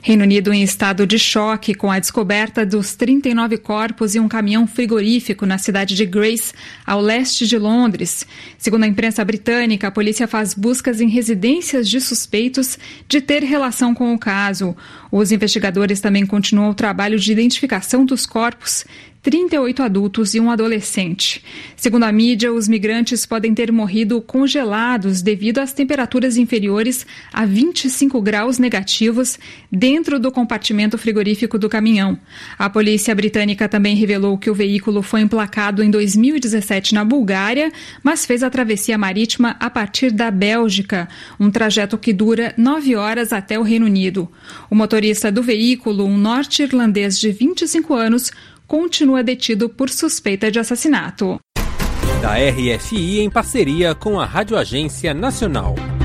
Reino Unido em estado de choque com a descoberta dos 39 corpos e um caminhão frigorífico na cidade de Grace, ao leste de Londres. Segundo a imprensa britânica, a polícia faz buscas em residências de suspeitos de ter relação com o caso. Os investigadores também continuam o trabalho de identificação dos corpos, 38 adultos e um adolescente. Segundo a mídia, os migrantes podem ter morrido congelados devido às temperaturas inferiores a 25 graus negativos dentro do compartimento frigorífico do caminhão. A polícia britânica também revelou que o veículo foi emplacado em 2017 na Bulgária, mas fez a travessia marítima a partir da Bélgica, um trajeto que dura 9 horas até o Reino Unido. O motorista do veículo, um norte-irlandês de 25 anos, continua detido por suspeita de assassinato. Da RFI em parceria com a Rádio Agência Nacional.